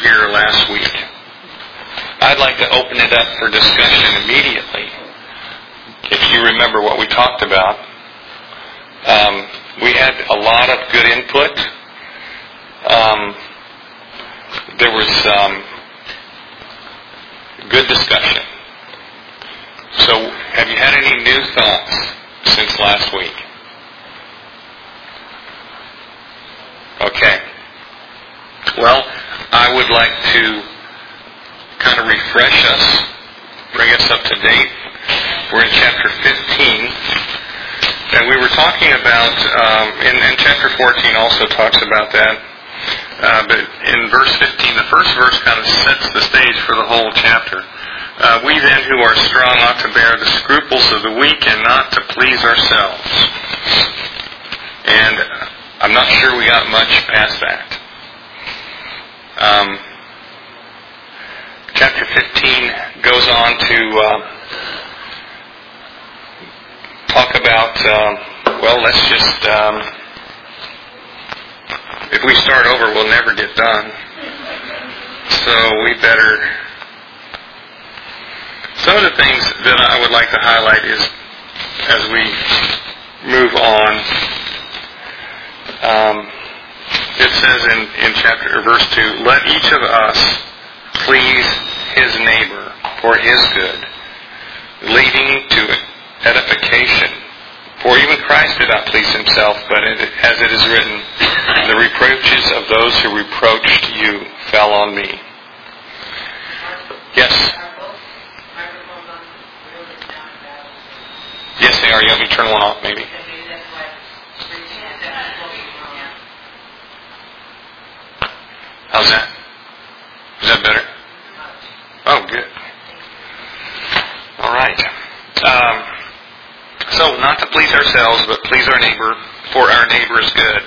here last week, I'd like to open it up for discussion immediately. If you remember what we talked about, we had a lot of good input. There was good discussion. So, have you had any new thoughts since last week? Okay. Well, I would like to kind of refresh us, bring us up to date. We're in chapter 15, and we were talking about, and chapter 14 also talks about that, but in verse 15, the first verse kind of sets the stage for the whole chapter. We then who are strong ought to bear the scruples of the weak and not to please ourselves. And I'm not sure we got much past that. Chapter 15 goes on to talk about, let's just, if we start over, we'll never get done. So we better... Some of the things that I would like to highlight is, as we move on, it says in verse 2, let each of us please his neighbor for his good, leading to edification. For even Christ did not please himself, but as it is written, the reproaches of those who reproached you fell on me. Yes? Yes, they are. You want me to turn one off, maybe? How's that? Is that better? Oh, good. All right. So, not to please ourselves, but please our neighbor, for our neighbor is good.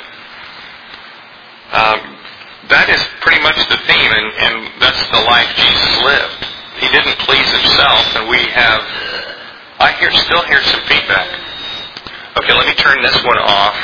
That is pretty much the theme, and that's the life Jesus lived. He didn't please himself, and I still hear some feedback. Okay, let me turn this one off.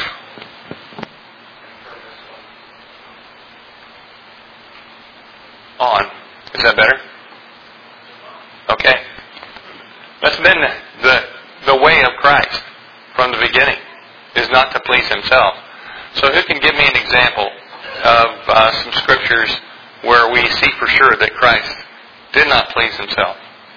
On. Is that better? Okay. That's been the way of Christ from the beginning, is not to please himself. So who can give me an example of some scriptures where we see for sure that Christ did not please himself?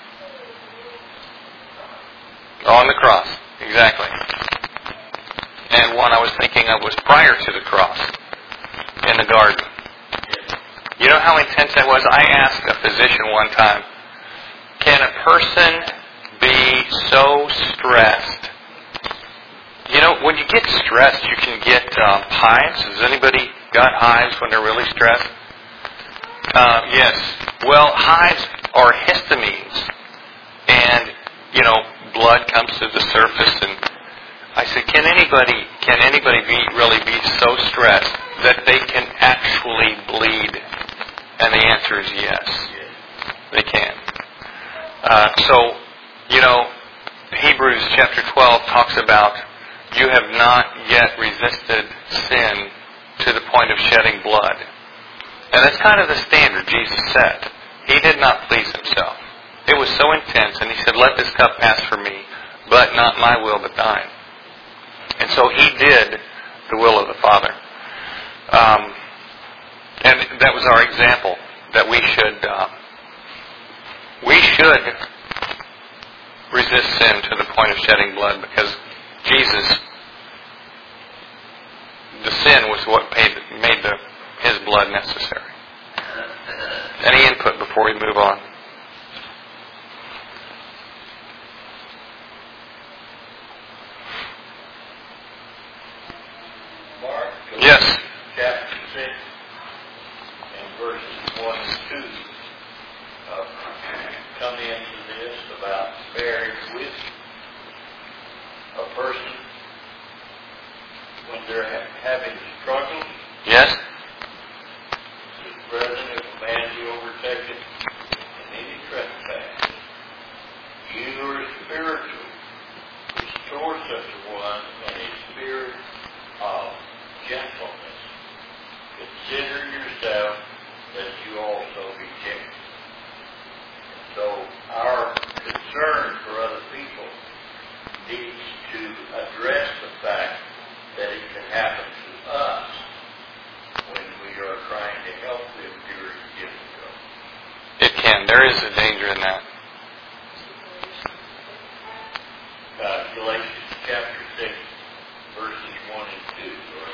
On the cross, exactly. And one I was thinking of was prior to the cross, in the garden. You know how intense that was? I asked a physician one time, can a person be so stressed? You know, when you get stressed, you can get hives. Has anybody got hives when they're really stressed? Yes. Well, hives are histamines. And, blood comes to the surface. And I said, can anybody really be so stressed that they can actually bleed? And the answer is yes. They can. Hebrews chapter 12 talks about you have not yet resisted sin to the point of shedding blood. And that's kind of the standard Jesus set. He did not please himself. It was so intense, and he said, let this cup pass from me, but not my will, but thine. And so he did the will of the Father. And that was our example, that we should resist sin to the point of shedding blood, because Jesus, the sin was what made his blood necessary. Any input before we move on? Mark, yes. Chapter 6 and verses 1 and 2 come into this about bearing with a person when they're having struggles. Yes. Brethren, if a man be overtaken in any trespass, you who are spiritual, restore such a one in a spirit of gentleness. Consider yourself that you also be changed. So our concern for other people needs to address the fact that it can happen to us when we are trying to help them during difficulty. It can. There is a danger in that. Galatians chapter 6, verses 1 and 2.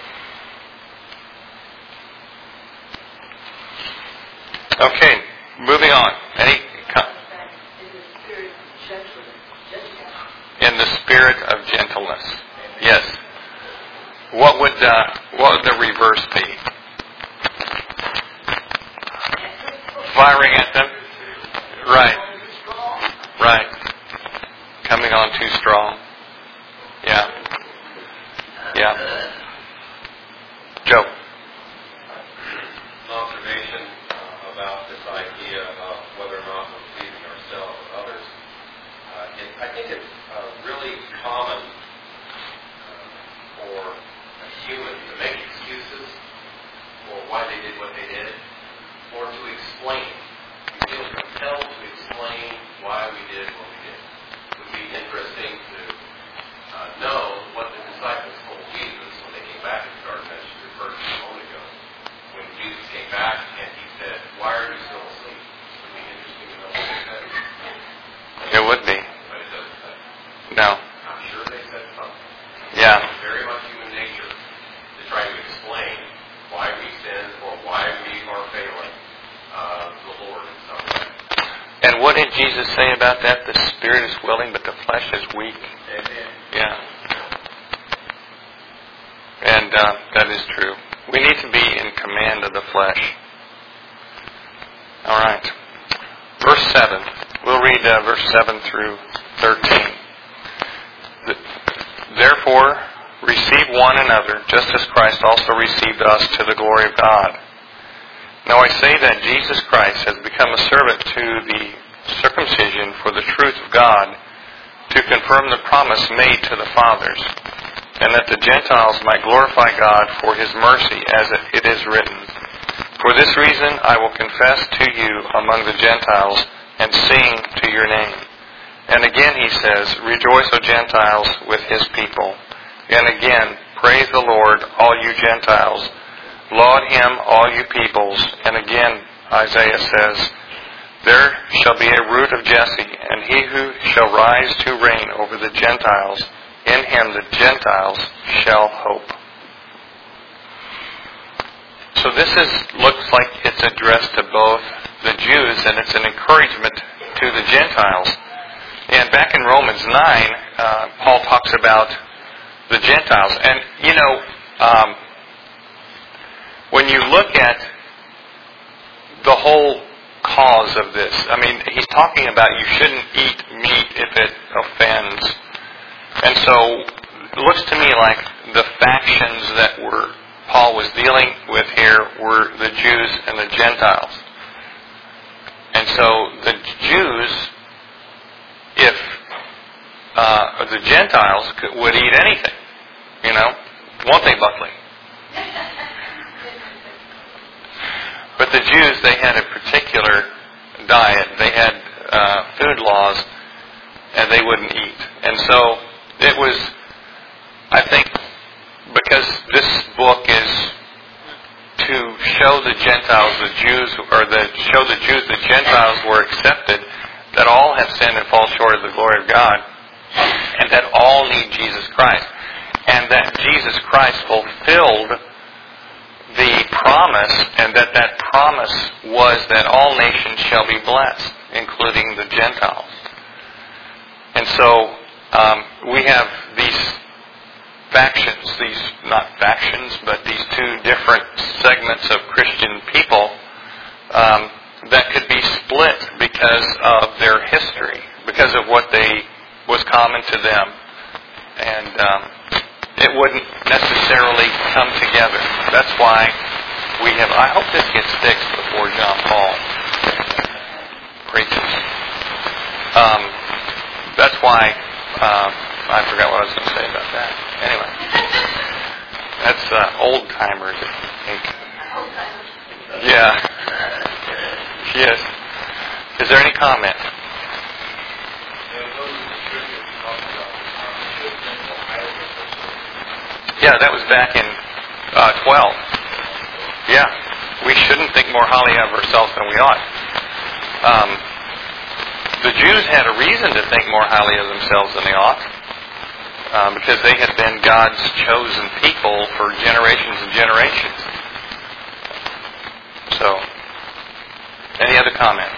Okay, moving on. In the spirit of gentleness. Yes. What would the reverse be? Firing at them? Right. Right. Coming on too strong. Yeah. Yeah. Joe. Observation about this idea of whether or not we're pleasing ourselves or others. I think it's really common for a human to make excuses for why they did what they did, or to explain. We feel compelled to explain why we did what we did. It would be interesting to know what the disciples told Jesus when they came back to the garden, as you referred to a moment ago. When Jesus came back and he said, "Why are you still asleep?" It would be interesting to know what they said. It would be. But it doesn't say. No. I'm sure they said something. Yeah. It's very much human nature to try to explain why we sin or why we are failing the Lord in some way. And what did Jesus say about that? The spirit is willing, but the flesh is weak. Amen. Yeah. And that is true. We need to be in command of the flesh. All right. Verse 7. We'll read verse 7 through 13. Therefore, receive one another, just as Christ also received us to the glory of God. Now I say that Jesus Christ has become a servant to the circumcision for the truth of God, to confirm the promise made to the fathers, and that the Gentiles might glorify God for His mercy, as it is written, "For this reason I will confess to you among the Gentiles, and sing to your name." And again he says, "Rejoice, O Gentiles, with His people." And again, "Praise the Lord, all you Gentiles. Laud Him, all you peoples." And again, Isaiah says, "There shall be a root of Jesse, and he who shall rise to reign over the Gentiles. In him the Gentiles shall hope." So this looks like it's addressed to both the Jews, and it's an encouragement to the Gentiles. And back in Romans 9, Paul talks about the Gentiles. And, when you look at the whole cause of this, he's talking about you shouldn't eat meat if it offends. And so it looks to me like the factions that Paul was dealing with here were the Jews and the Gentiles. And so the Jews, if the Gentiles would eat anything, won't they, Buckley? But the Jews, they had a particular diet. They had food laws, and they wouldn't eat. And so it was, I think, because this book is to show the Gentiles, show the Jews the Gentiles were accepted, that all have sinned and fall short of the glory of God, and that all need Jesus Christ. And that Jesus Christ fulfilled the promise, and that promise was that all nations shall be blessed, including the Gentiles. And so we have these factions, but these two different segments of Christian people that could be split because of their history, because of what was common to them. And it wouldn't necessarily come together. That's why we have, I hope this gets fixed before John Paul preaches. That's why, I forgot what I was going to say about that. Anyway, that's old-timers, I think. Yeah. comment? Yeah, that was back in 12. Yeah, we shouldn't think more highly of ourselves than we ought. The Jews had a reason to think more highly of themselves than they ought, because they had been God's chosen people for generations and generations. So, any other comment?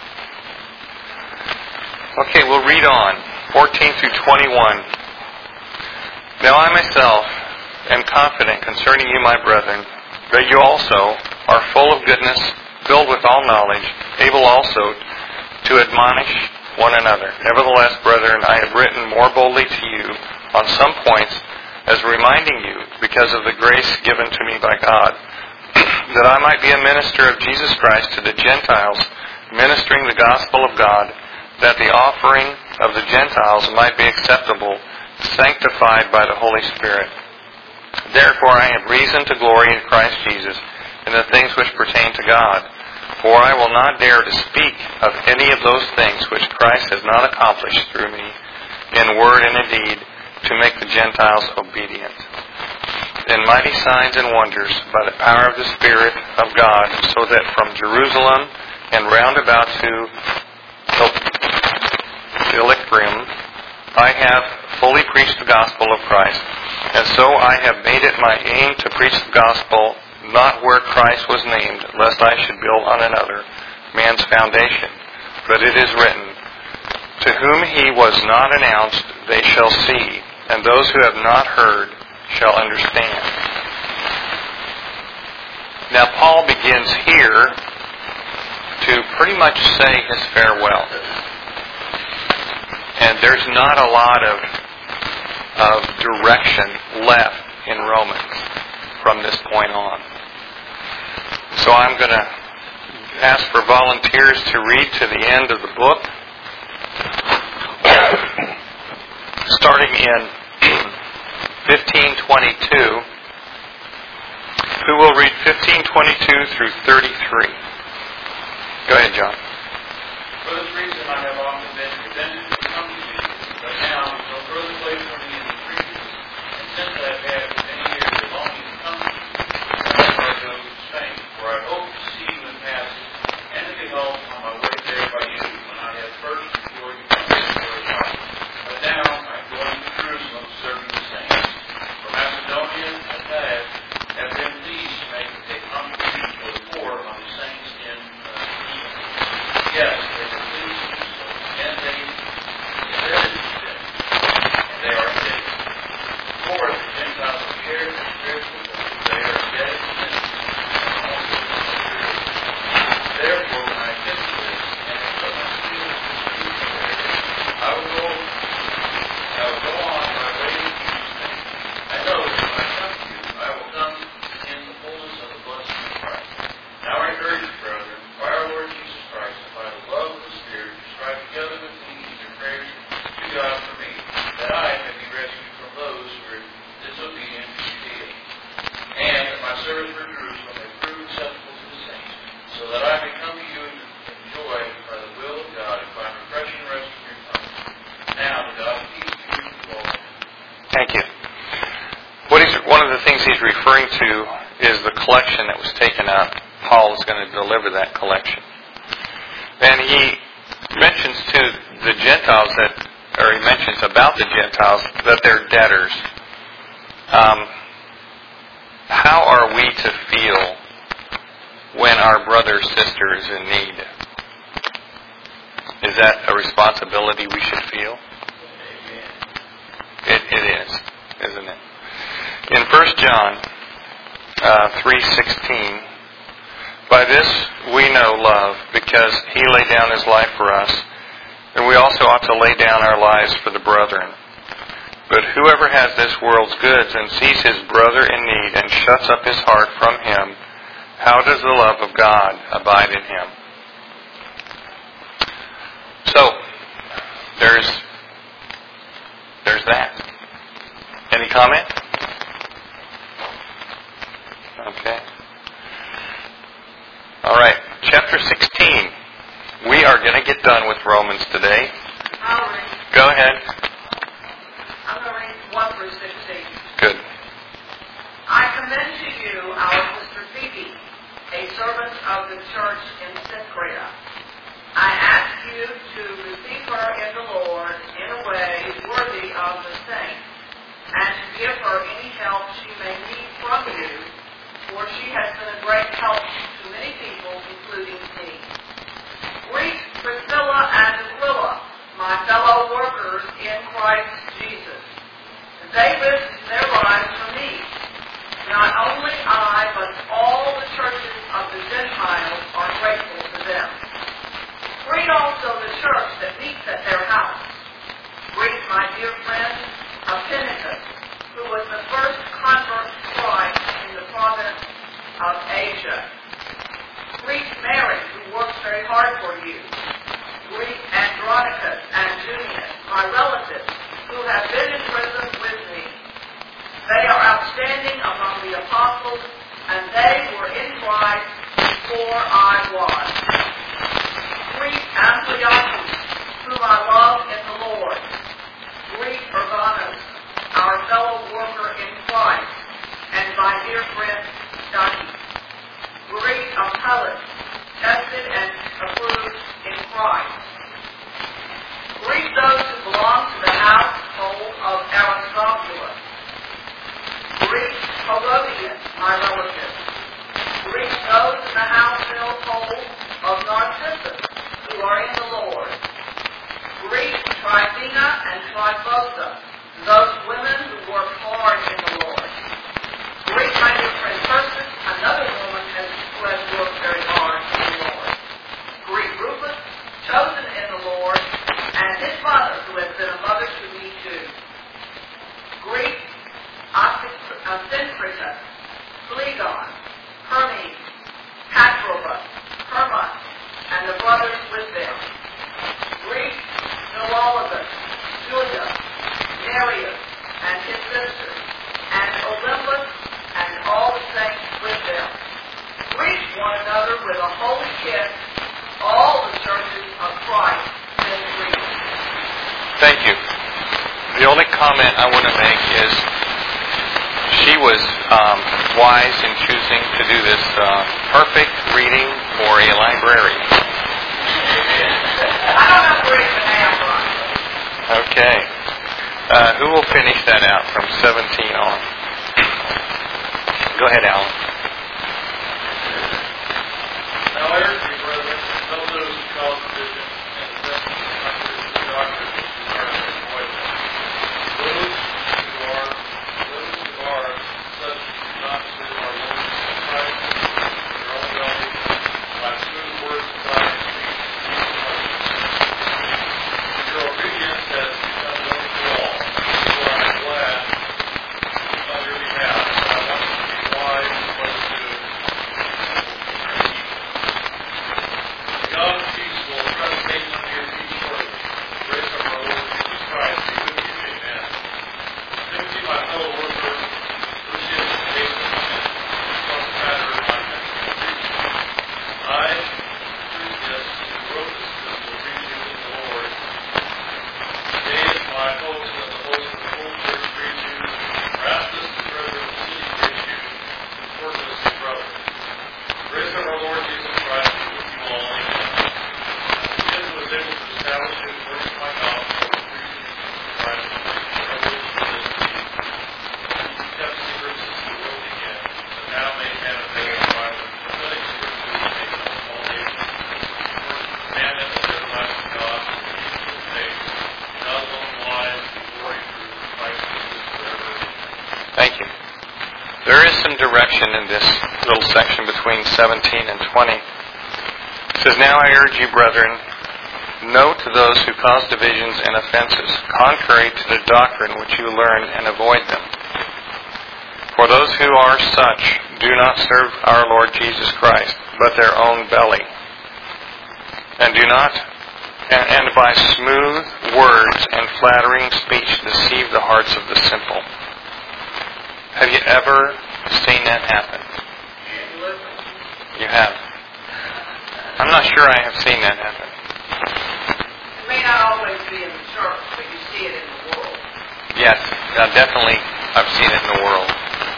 Okay, we'll read on. 14 through 21. Now I myself am confident concerning you, my brethren, that you also are full of goodness, filled with all knowledge, able also to admonish one another. Nevertheless, brethren, I have written more boldly to you on some points, as reminding you, because of the grace given to me by God, that I might be a minister of Jesus Christ to the Gentiles, ministering the gospel of God, that the offering of the Gentiles might be acceptable, sanctified by the Holy Spirit. Therefore I have reason to glory in Christ Jesus in the things which pertain to God. For I will not dare to speak of any of those things which Christ has not accomplished through me, in word and in deed, to make the Gentiles obedient, in mighty signs and wonders by the power of the Spirit of God, so that from Jerusalem and round about to Illyricum I have fully preached the gospel of Christ. And so I have made it my aim to preach the gospel not where Christ was named, lest I should build on another man's foundation. But it is written, to whom he was not announced, they shall see, and those who have not heard shall understand. Now Paul begins here to pretty much say his farewell. And there's not a lot of direction left in Romans from this point on. So I'm going to ask for volunteers to read to the end of the book, starting in 15:22. Who will read 15:22 through 33? Go ahead, John. For this reason I have often been prevented to come to you, but now no further place for me in the preachers, and since I have had many years a longing to come to you, I go to Spain, for I hope to see you in passing, and to be helped on my way there by you, when I have first enjoyed you for a while. But now I am going to Jerusalem serving the saints. For Macedonia and Thad have been pleased to make a contribution for the poor on the saints in Yes, they were pleased to do so, and they inherited them, and they are dead. For the Gentiles are cared and spiritual, they are dead to them, and also spiritual. Therefore, when I get to this, and if I must feel this I will go on my way to Spain. I know that when I come to you, I will come in the fullness of the blessing of Christ. Now I urge you, brethren, by our Lord Jesus Christ, and by the love of the Spirit, to strive together with me in your prayers to God for me, that I may be rescued from those who are disobedient to Judea, and that my service for Jerusalem may prove acceptable to the saints, so that I may come to you in joy by the will of God, and find refreshing rest from your tongue. Now the God of peace be with you all. Thank you. One of the things he's referring to is the collection that was taken up. Paul is going to deliver that collection. And he mentions to the Gentiles he mentions about the Gentiles that they're debtors. How are we to feel when our brother or sister is in need? Is that a responsibility we should feel? It is, isn't it? In 1 John 3:16, by this we know love, because he laid down his life for us, and we also ought to lay down our lives for the brethren. But whoever has this world's goods and sees his brother in need and shuts up his heart from him, how does the love of God abide in him? So, there's that. Any comment? Okay. All right. Chapter 16. We are going to get done today. I'll read. Go ahead. I'm going to read 1 through 16. Good. I commend to you our sister Phoebe, a servant of the church in Cenchrea. I ask you to receive her in the Lord in a way worthy of the saints, and to give her any help she may need from you, for she has been a great help to many people, including me. Greet Priscilla and Aquila, my fellow workers in Christ Jesus. They risked their lives for me. Not only I, but all the churches of the Gentiles are grateful to them. Greet also the church that meets at their house. Greet my dear friend Epaphras, who was the first convert to Christ in the province of Asia. Greet Mary, who works very hard for you. Greet Andronicus and Junius, my relatives, who have been in prison with me. They are outstanding among the apostles, and they were in Christ before I was. Greet Ampliatus, whom I love in the Lord. Greet Urbanus, our fellow worker in Christ, and my dear friend Stachys. Greet Apelles, tested and approved in Christ. Greet those who belong to the household of Aristobulus. Greet Herodias, my relative. Greet those in the household of Narcissus, who are in the Lord. Greet Tryphena and Tryphosa, those women who work hard in the Lord. Greet my dear friend Persis, another woman who has worked very hard in the Lord. Greet Rufus, chosen in the Lord, and his mother, who has been a mother to me too. Greet Asyncritus, Phlegon, Hermes, Patrobus, Hermas, and the brothers with them. Greet Philologus, Julia, Nereus, and his sisters, and Olympus, and all the saints with them. Greet one another with a holy kiss. All the churches of Christ send greetings. Thank you. The only comment I want to make is she was wise in choosing to do this perfect reading for a librarian. I don't know where it's been at. Okay. Who will finish that out from 17 on? Go ahead, Alan. Now I urge you, brethren, know those who cause division and offense under the doctrine who are to avoid them. Those who are such do not serve our Lord Jesus Christ, their own belly, by smooth words of God and speech. Your obedience has become known to all, so I am glad on your behalf. I want you to be wise in what to do. God of peace will trust Satan under your feet shortly. The grace of our Lord Jesus Christ be with you. Amen. Timothy, my fellow worker, Lucius, Jason, and Sosipater, my country and preaching. I, through this, who wrote this epistle, greet you in the Lord. Today is my host and the host of the whole church greet you. Erastus, the treasurer of the city, greet you. Fortus, your brother. The grace of our Lord Jesus Christ be with you all. Amen. He was able to establish his work in my gospel with reason Christ privilege for this peace. He kept secrets since the world began, but now made manifest by the prophetic scriptures taken of all ages. For commandment of everlasting God and the peace of faith. God alone wise and glory through Christ Jesus forever. Thank you. There is some direction in this little section between 17 and 20. It says, Now I urge you, brethren, note those who cause divisions and offenses, contrary to the doctrine which you learn, and avoid them. For those who are such do not serve our Lord Jesus Christ, but their own belly, and by smooth words and flattering speech deceive the hearts of the simple. Have you ever seen that happen? You have. I'm not sure I have seen that happen. You may not definitely, I've seen it in the world.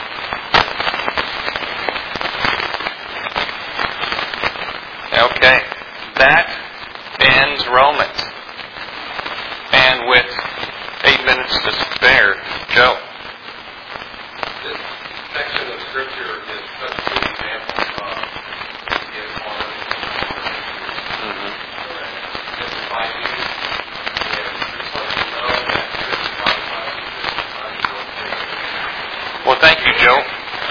Okay, that ends Romans. And with 8 minutes to spare, Joe. This section of Scripture is such a good example of his heart. This is my view. And just want you to know that this is not my view. This is not your view. Well, thank you, Joe.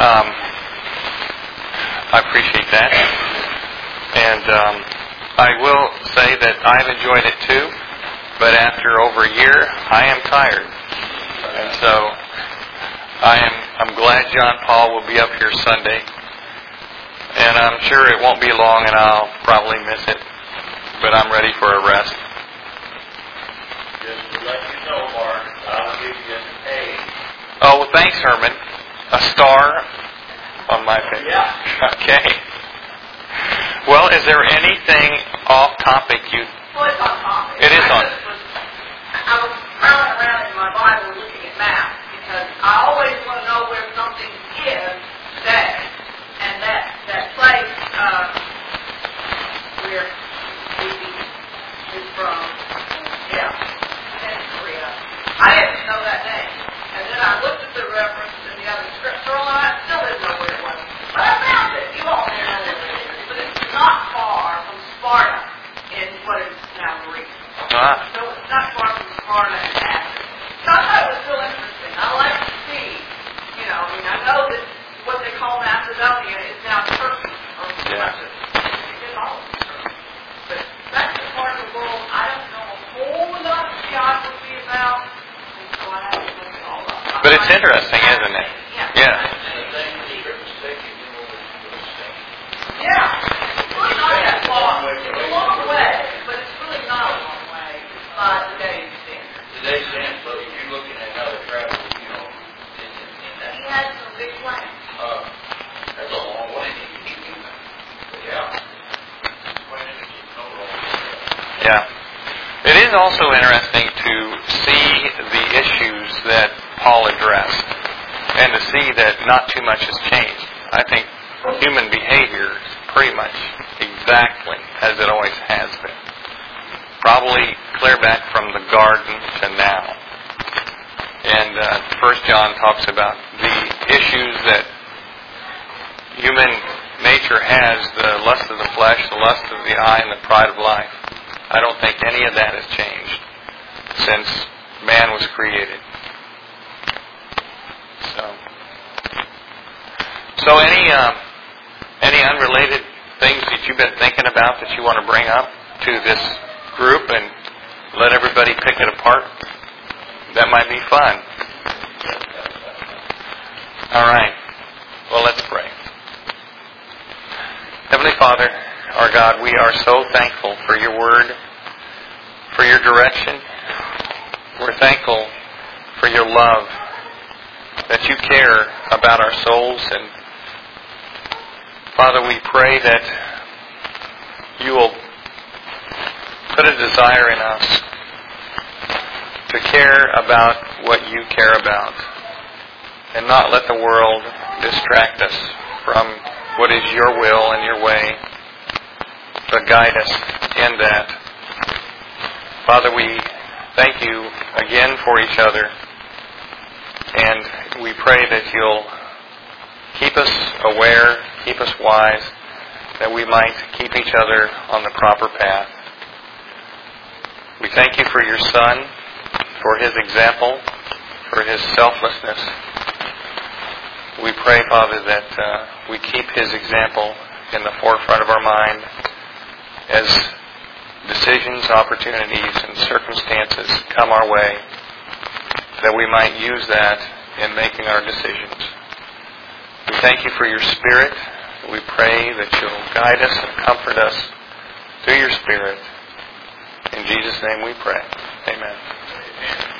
I appreciate that. And I will say that I've enjoyed it too, but after over a year, I am tired. And so I'm glad John Paul will be up here Sunday. And I'm sure it won't be long and I'll probably miss it, but I'm ready for a rest. Just to let you know, Mark, I'll give you an A. Oh, well, thanks, Herman. A star on my face. Yeah. Okay. Well, is there anything off topic you... Well, it's on topic. It is on. I was prowling around in my Bible looking at maps because I always want to know where something is today. And that place where Phoebe is from, South Korea. I didn't know that name. And then I looked at the reference in the other scripture and I still didn't know where it was. But I found it. You all know where it is. But it's not far from Sparta in what is now Greece. So it's not far from Sparta and Athens. So I thought it was real interesting. I like to see, I know that what they call Macedonia is now Turkey. It's all Turkey. But that's the part of the world I don't know a whole lot of geography about. And so I have to look it all up. But it's interesting, isn't it? Yeah. Yeah, it's really not that long. It's a long way, but it's really not a long way by today's standards. Today's standards, so if you're looking at how to travel, in that. He had some big plans. That's a long way. Yeah. Yeah. It is also interesting to see the issues that Paul addressed and to see that not too much has changed. I think human behavior is pretty much exactly as it always has been. Probably clear back from the garden to now. And 1 John talks about the issues that human nature has, the lust of the flesh, the lust of the eye, and the pride of life. I don't think any of that has changed since man was created. So any unrelated things that you've been thinking about that you want to bring up to this group and let everybody pick it apart? That might be fun. All right. Well, let's pray. Heavenly Father, our God, we are so thankful for your word, for your direction. We're thankful for your love, that you care about our souls. And Father, we pray that you will put a desire in us to care about what you care about and not let the world distract us from what is your will and your way, but guide us in that. Father, we thank you again for each other, and we pray that you'll keep us aware, keep us wise, that we might keep each other on the proper path. We thank you for your Son, for his example, for his selflessness. We pray, Father, that we keep his example in the forefront of our mind as decisions, opportunities, and circumstances come our way, that we might use that in making our decisions. We thank you for your Spirit. We pray that you'll guide us and comfort us through your Spirit. In Jesus' name we pray. Amen.